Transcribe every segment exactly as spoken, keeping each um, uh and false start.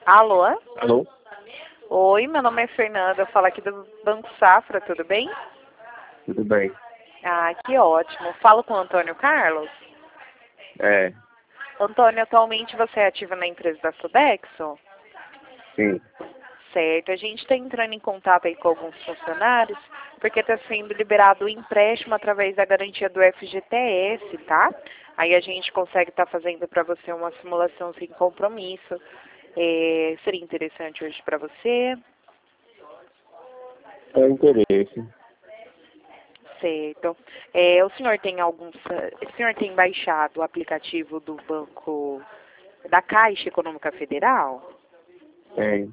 Alô? Alô? Oi, meu nome é Fernanda, eu falo aqui do Banco Safra, tudo bem? Tudo bem? Ah, que ótimo. Falo com o Antônio Carlos. É, Antônio, atualmente você é ativo na empresa da Sodexo? sim. Certo, a gente está entrando em contato aí com alguns funcionários, porque está sendo liberado o empréstimo através da garantia do F G T S, tá? Aí a gente consegue estar fazendo para você uma simulação sem compromisso. É, seria interessante hoje para você? É interesse. Certo. É, o senhor tem algum, o senhor tem baixado o aplicativo do Banco, da Caixa Econômica Federal? Tem.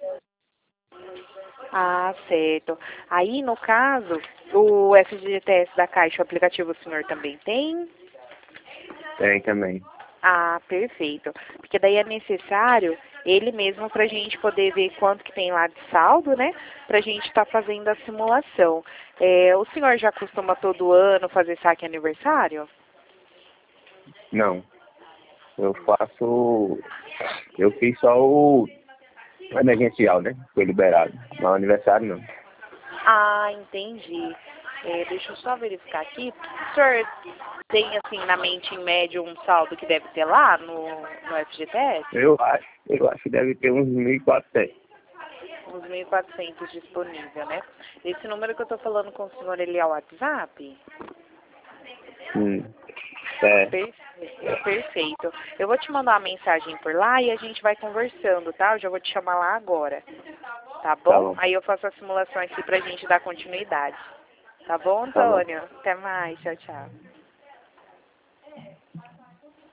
Ah, certo. Aí, no caso, o F G T S da Caixa, o aplicativo o senhor também tem? Tem também. Ah, perfeito. Porque daí é necessário ele mesmo para a gente poder ver quanto que tem lá de saldo, né? Para a gente estar fazendo a simulação. É, o senhor já costuma todo ano fazer saque aniversário? Não. Eu faço. Eu fiz só o emergencial, né? Foi liberado. Não, aniversário não. Ah, entendi. É, deixa eu só verificar aqui. O senhor tem, assim, na mente, em média, um saldo que deve ter lá no, no F G T S? Eu acho. Eu acho que deve ter uns mil e quatrocentos. Uns mil e quatrocentos disponível, né? Esse número que eu tô falando com o senhor, ele é o WhatsApp? Hum. É. Perfeito, perfeito. Eu vou te mandar uma mensagem por lá e a gente vai conversando, tá? Eu já vou te chamar lá agora, tá bom? Tá bom. Aí eu faço a simulação aqui pra gente dar continuidade. Tá bom, Tá bom. Antônio? Até mais, tchau, tchau.